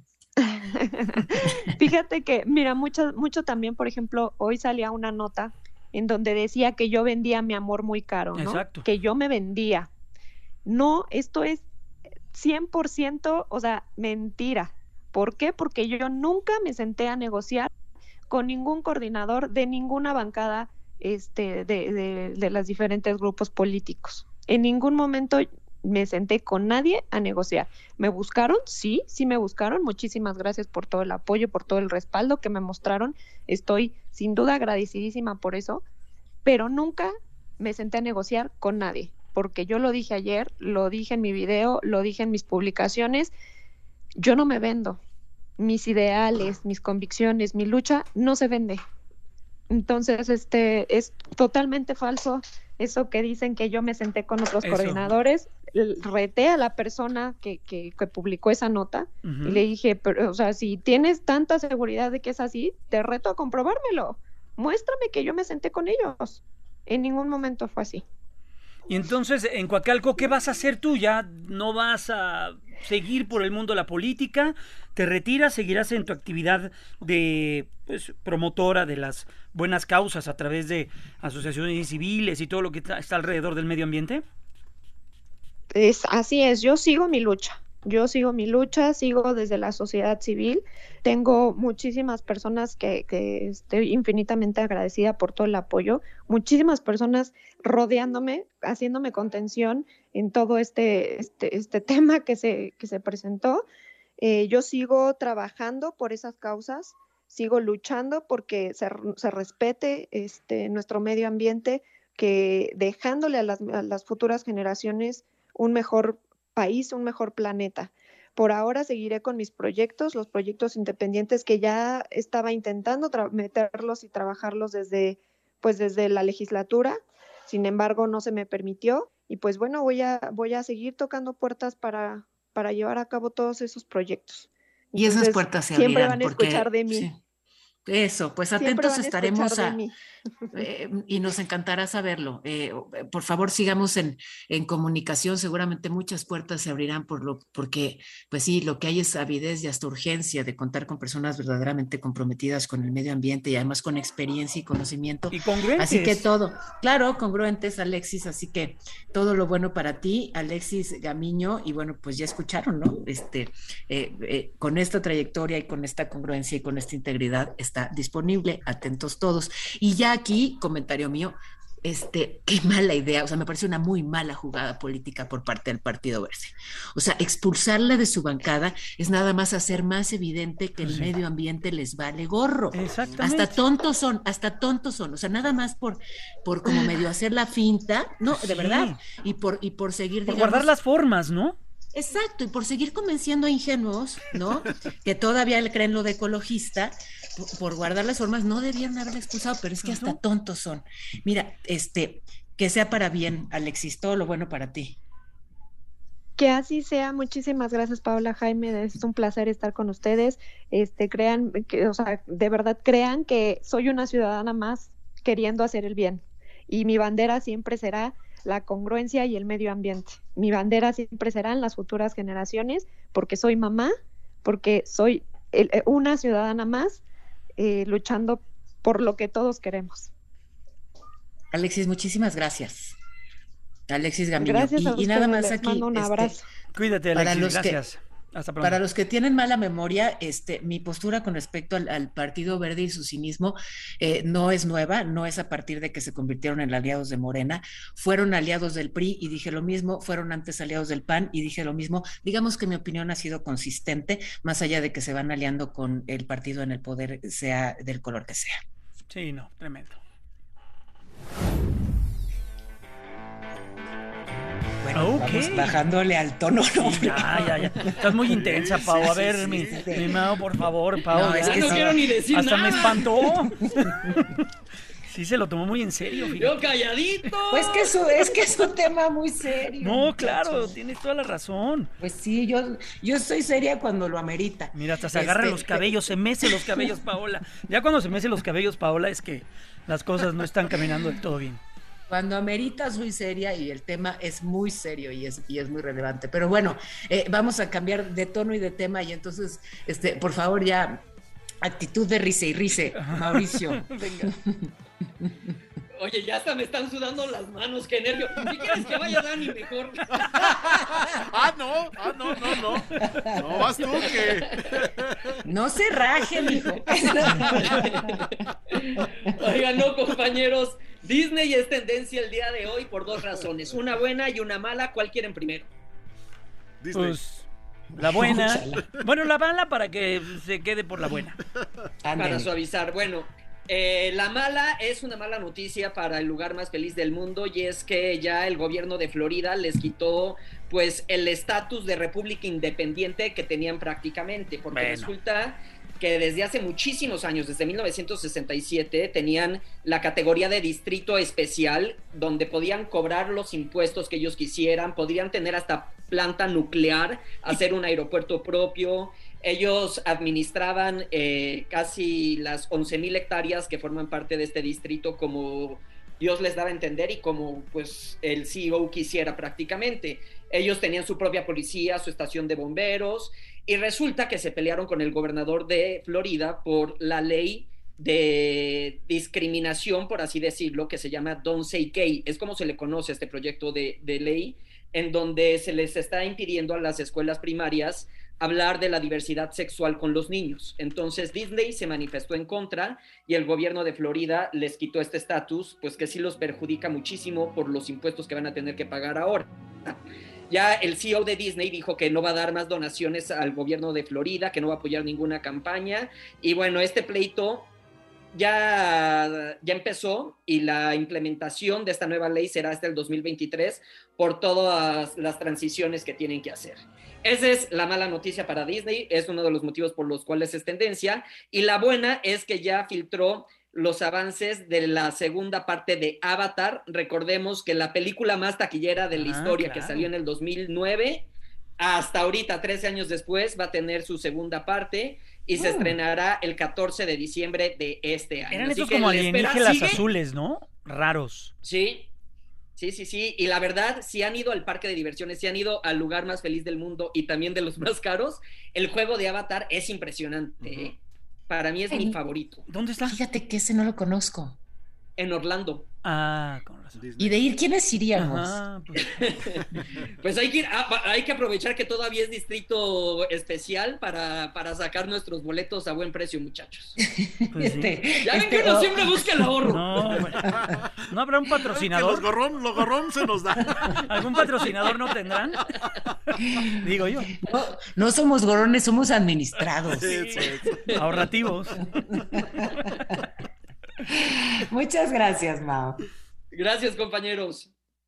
Fíjate que, mira, mucho, mucho también, por ejemplo, hoy salía una nota en donde decía que yo vendía mi amor muy caro, ¿no? Exacto. Que yo me vendía. No, esto es cien por ciento, o sea, mentira. ¿Por qué? Porque yo nunca me senté a negociar con ningún coordinador de ninguna bancada este, de, de, de los diferentes grupos políticos. En ningún momento me senté con nadie a negociar. ¿Me buscaron? Sí, sí me buscaron. Muchísimas gracias por todo el apoyo, por todo el respaldo que me mostraron. Estoy sin duda agradecidísima por eso, pero nunca me senté a negociar con nadie. Porque yo lo dije ayer, lo dije en mi video, lo dije en mis publicaciones, yo no me vendo. Mis ideales, mis convicciones, mi lucha no se vende. Entonces, este es totalmente falso eso que dicen que yo me senté con otros eso. coordinadores. Reté a la persona que, que, que publicó esa nota uh-huh. y le dije, pero, o sea, si tienes tanta seguridad de que es así, te reto a comprobármelo. Muéstrame que yo me senté con ellos. En ningún momento fue así. Y entonces, en Coacalco, ¿qué vas a hacer tú? ¿Ya no vas a seguir por el mundo de la política? ¿Te retiras? ¿Seguirás en tu actividad de pues, promotora de las buenas causas a través de asociaciones civiles y todo lo que está alrededor del medio ambiente? Es, así es, yo sigo mi lucha. Yo sigo mi lucha, sigo desde la sociedad civil. Tengo muchísimas personas que, que estoy infinitamente agradecida por todo el apoyo. Muchísimas personas rodeándome, haciéndome contención en todo este, este, este tema que se, que se presentó. Eh, yo sigo trabajando por esas causas, sigo luchando porque se, se respete este, nuestro medio ambiente, que dejándole a las, a las futuras generaciones un mejor país, un mejor planeta. Por ahora seguiré con mis proyectos, los proyectos independientes que ya estaba intentando tra- meterlos y trabajarlos desde, pues desde la legislatura. Sin embargo, no se me permitió y pues bueno, voy a, voy a seguir tocando puertas para, para llevar a cabo todos esos proyectos. Y esas Entonces, puertas se siempre abrirán. van a porque, escuchar de mí. Sí. Eso, pues atentos estaremos a, eh, y nos encantará saberlo. Eh, por favor, sigamos en, en comunicación, seguramente muchas puertas se abrirán por lo, porque, pues sí, lo que hay es avidez y hasta urgencia de contar con personas verdaderamente comprometidas con el medio ambiente y además con experiencia y conocimiento. Y congruentes. Así que todo, claro, congruentes, Alexis, así que todo lo bueno para ti, Alexis Gamiño, y bueno, pues ya escucharon, ¿no? Este, eh, eh, con esta trayectoria y con esta congruencia y con esta integridad, está disponible, atentos todos. Y ya aquí, comentario mío, Este, qué mala idea, o sea, me parece una muy mala jugada política por parte del Partido Verde. O sea, expulsarla de su bancada es nada más hacer más evidente que el sí. medio ambiente les vale gorro. Exactamente. Hasta tontos son, hasta tontos son, o sea, nada más por, por como medio hacer la finta, no, sí. de verdad, y por, y por seguir, por digamos, guardar las formas, ¿no? Exacto, y por seguir convenciendo a ingenuos, ¿no? Que todavía le creen lo de ecologista, por, por guardar las formas, no debieron haberla expulsado, pero es que hasta tontos son. Mira, este, que sea para bien, Alexis, todo lo bueno para ti. Que así sea. Muchísimas gracias, Paola, Jaime, es un placer estar con ustedes. Este, crean, que, o sea, de verdad crean que soy una ciudadana más queriendo hacer el bien, y mi bandera siempre será la congruencia y el medio ambiente. Mi bandera siempre serán las futuras generaciones, porque soy mamá, porque soy el, una ciudadana más eh, luchando por lo que todos queremos. Alexis, muchísimas gracias. Alexis Gamiño. Gracias a y, y nada más les aquí. Mando un abrazo. Este, Cuídate, Alexis, para los gracias. Que, Hasta pronto. Para los que tienen mala memoria, este, mi postura con respecto al, al Partido Verde y su cinismo eh, no es nueva, no es a partir de que se convirtieron en aliados de Morena, fueron aliados del P R I y dije lo mismo, fueron antes aliados del P A N y dije lo mismo. Digamos que mi opinión ha sido consistente, más allá de que se van aliando con el partido en el poder, sea del color que sea. Sí, no, tremendo. Bueno, okay. Vamos bajándole al tono. No, sí, ya, ya, ya. Estás muy intensa, Pau. A ver, sí, sí, mi, sí, sí. mi Mao, por favor, Pau. No, es que no sí. quiero ni decir Hasta nada. me espantó. Sí, se lo tomó muy en serio. Fíjate. Yo calladito. Pues que eso, es que es un tema muy serio. No, muchachos. Claro, tienes toda la razón. Pues sí, yo, yo soy seria cuando lo amerita. Mira, hasta se este, agarra los cabellos, se mece los cabellos, Paola. Ya cuando se mece los cabellos, Paola, es que las cosas no están caminando del todo bien. Cuando amerita soy seria y el tema es muy serio y es, y es muy relevante. Pero bueno, eh, vamos a cambiar de tono y de tema y entonces, este, por favor, ya, actitud de risa y rice, Mauricio. Venga. Oye, ya hasta me están sudando las manos, qué nervio. Si quieres que vaya Dani, mejor. Ah, no, ah, no, no, no. No, vas tú que... No se raje, mijo. Oigan, no, compañeros. Disney es tendencia el día de hoy por dos razones. Una buena y una mala. ¿Cuál quieren primero? Disney. Pues la buena. Bueno, la mala para que se quede por la buena. Para suavizar. Bueno, eh, la mala es una mala noticia para el lugar más feliz del mundo y es que ya el gobierno de Florida les quitó pues el estatus de república independiente que tenían prácticamente, porque bueno. resulta que desde hace muchísimos años, desde mil novecientos sesenta y siete, tenían la categoría de distrito especial, donde podían cobrar los impuestos que ellos quisieran, podrían tener hasta planta nuclear, hacer un aeropuerto propio. Ellos administraban eh, casi las once mil hectáreas que forman parte de este distrito como Dios les daba a entender y como pues el C E O quisiera prácticamente. Ellos tenían su propia policía, su estación de bomberos, y resulta que se pelearon con el gobernador de Florida por la ley de discriminación, por así decirlo, que se llama Don't Say Gay. Es como se le conoce a este proyecto de, de ley, en donde se les está impidiendo a las escuelas primarias hablar de la diversidad sexual con los niños. Entonces Disney se manifestó en contra y el gobierno de Florida les quitó este estatus, pues que sí los perjudica muchísimo por los impuestos que van a tener que pagar ahora. Ya el C E O de Disney dijo que no va a dar más donaciones al gobierno de Florida, que no va a apoyar ninguna campaña. Y bueno, este pleito ya, ya empezó y la implementación de esta nueva ley será hasta el dos mil veintitrés por todas las transiciones que tienen que hacer. Esa es la mala noticia para Disney, es uno de los motivos por los cuales es tendencia. Y la buena es que ya filtró los avances de la segunda parte de Avatar. Recordemos que la película más taquillera de la ah, historia, claro, que salió en el dos mil nueve, hasta ahorita, trece años después, va a tener su segunda parte y uh. se estrenará el catorce de diciembre de este año. Eran estos como alienígenas azules, ¿no? Raros. Sí, sí, sí, sí. Y la verdad, si han ido al parque de diversiones, si han ido al lugar más feliz del mundo y también de los más caros, el juego de Avatar es impresionante, uh-huh. ¿eh? Para mí es Ay, mi favorito. ¿Dónde está? Fíjate que ese no lo conozco. en Orlando. Ah, con razón. Y de ir, ¿quiénes iríamos? Ajá, pues. Pues hay que ir, ah, hay que aprovechar que todavía es distrito especial para, para sacar nuestros boletos a buen precio, muchachos. Pues sí. Este, Ya ven este, que uno oh, siempre busca el ahorro. No, bueno. ¿No habrá un Que patrocinador? los gorrón, los gorrón se nos da. ¿Algún patrocinador no tendrán? Digo yo. No, no somos gorrones, somos administrados. Sí, sí, sí. Ahorrativos. Muchas gracias, Mao. Gracias, compañeros.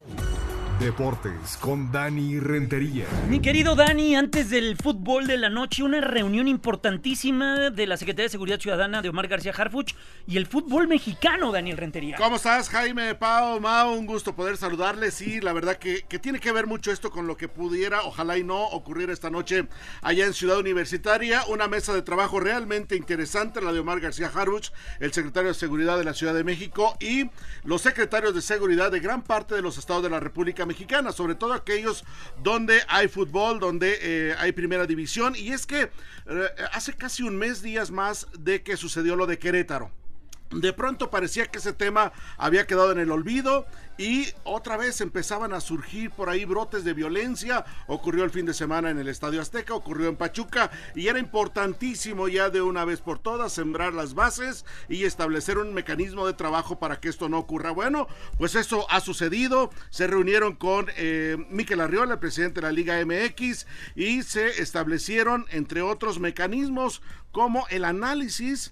Deportes con Dani Rentería. Mi querido Dani, antes del fútbol de la noche, una reunión importantísima de la Secretaría de Seguridad Ciudadana de Omar García Harfuch y el fútbol mexicano, Daniel Rentería. ¿Cómo estás, Jaime, Pau, Mau? Un gusto poder saludarles. Sí, la verdad que, que tiene que ver mucho esto con lo que pudiera, ojalá y no, ocurrir esta noche allá en Ciudad Universitaria. Una mesa de trabajo realmente interesante, la de Omar García Harfuch, el secretario de Seguridad de la Ciudad de México, y los secretarios de Seguridad de gran parte de los estados de la República Mexicana, sobre todo aquellos donde hay fútbol, donde eh, hay primera división. Y es que eh, hace casi un mes, días más de que sucedió lo de Querétaro, de pronto parecía que ese tema había quedado en el olvido y otra vez empezaban a surgir por ahí brotes de violencia. Ocurrió el fin de semana en el Estadio Azteca, ocurrió en Pachuca, y era importantísimo ya de una vez por todas sembrar las bases y establecer un mecanismo de trabajo para que esto no ocurra. Bueno, pues eso ha sucedido. Se reunieron con eh, Mikel Arriola, el presidente de la Liga M X, y se establecieron, entre otros mecanismos, como el análisis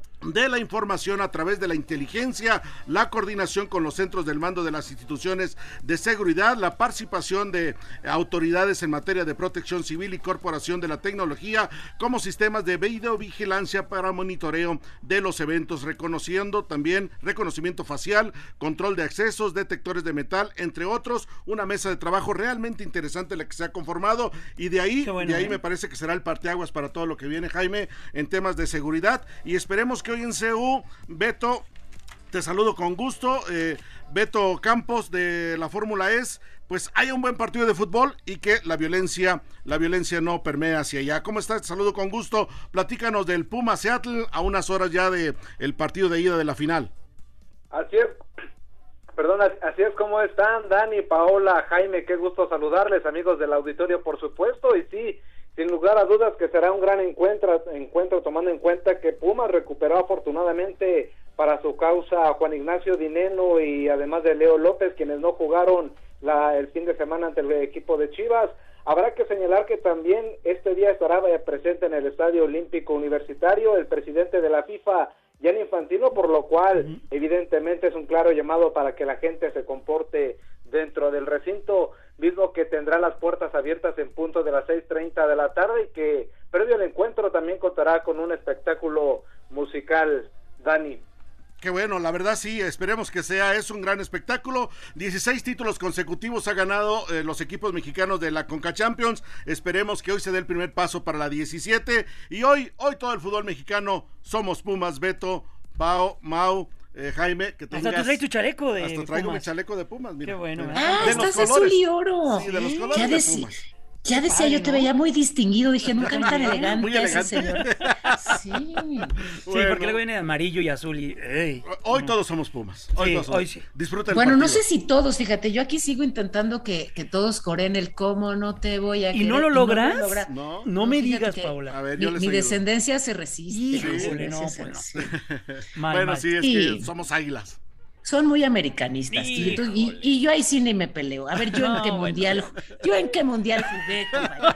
de la información a través de la inteligencia, la coordinación con los centros del mando de las instituciones de seguridad, la participación de autoridades en materia de protección civil y corporación de la tecnología como sistemas de videovigilancia para monitoreo de los eventos, reconociendo también reconocimiento facial, control de accesos, detectores de metal, entre otros. Una mesa de trabajo realmente interesante la que se ha conformado, y de ahí, bueno, de ahí ¿eh? me parece que será el parteaguas para todo lo que viene, Jaime, en temas de seguridad. Y esperemos que hoy en C U, Beto, te saludo con gusto, eh, Beto Campos de la Fórmula E S, pues haya un buen partido de fútbol y que la violencia, la violencia no permee hacia allá. ¿Cómo estás? Te saludo con gusto. Platícanos del Puma Seattle a unas horas ya de el partido de ida de la final. Así es, perdón, así es. Como están, Dani, Paola, Jaime? Qué gusto saludarles, amigos del auditorio, por supuesto, y sí, sin lugar a dudas que será un gran encuentro, encuentro tomando en cuenta que Pumas recuperó afortunadamente para su causa a Juan Ignacio Dineno y además de Leo López, quienes no jugaron la, el fin de semana ante el equipo de Chivas. Habrá que señalar que también este día estará presente en el Estadio Olímpico Universitario el presidente de la FIFA, Gianni Infantino, por lo cual uh-huh. evidentemente es un claro llamado para que la gente se comporte dentro del recinto, mismo que tendrá las puertas abiertas en punto de las seis treinta de la tarde, y que previo al encuentro también contará con un espectáculo musical, Dani. Qué bueno, la verdad sí, esperemos que sea, es un gran espectáculo. dieciséis títulos consecutivos ha ganado eh, los equipos mexicanos de la Conca Champions. Esperemos que hoy se dé el primer paso para la diecisiete, y hoy, hoy todo el fútbol mexicano somos Pumas. Beto, Pao, Mau, Eh, Jaime, que tengas... Hasta tú traes tu chaleco de Hasta traigo Pumas. mi chaleco de Pumas, mira. Qué bueno. De, Ah, de estás los azul y oro. Sí, de los colores ya de deci- Pumas. Ya decía padre, yo, te ¿no? veía muy distinguido, dije, nunca vi tan elegante, Muy ese elegante. señor. Sí. Sí, Bueno. porque luego viene de amarillo y azul y... ey. Hoy todos somos Pumas. Hoy, Sí, todos somos. hoy sí. Disfruta el Bueno, partido. no sé si todos, fíjate, yo aquí sigo intentando que, que todos coreen el cómo no te voy a ¿Y querer, no lo logras? No, logra. No, No me fíjate digas, que Paula. A ver, Mi, yo les mi ayudo. descendencia se resiste. Híjole, mi no, descendencia pues se no. resiste. Mal, Bueno, mal. sí, es Sí. que somos águilas. Son muy americanistas. Y, tú- y- y yo ahí sí ni me peleo. A ver, yo en No, qué bueno. mundial, yo en qué mundial jugué, compañero.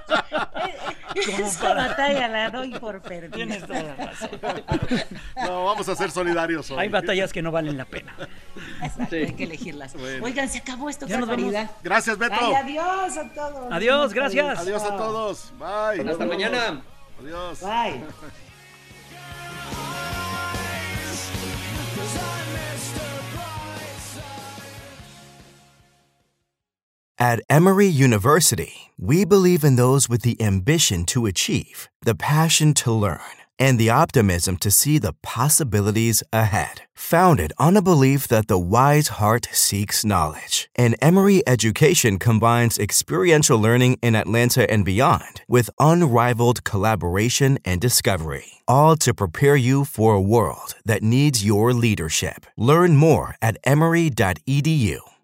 Como Esa para- batalla la doy por Tienes perdida. toda la razón. No, vamos a ser solidarios hoy. Hay batallas que no valen la pena. Exacto, hay que elegirlas. Bueno. Oigan, se acabó esto, Ya nos Caridad. Gracias, Beto. Ay, adiós a todos. Adiós, gracias. Adiós a todos. Bye. Hasta mañana. Adiós. Bye. At Emory University, we believe in those with the ambition to achieve, the passion to learn, and the optimism to see the possibilities ahead. Founded on a belief that the wise heart seeks knowledge, and Emory Education combines experiential learning in Atlanta and beyond with unrivaled collaboration and discovery, all to prepare you for a world that needs your leadership. Learn more at emory dot e d u.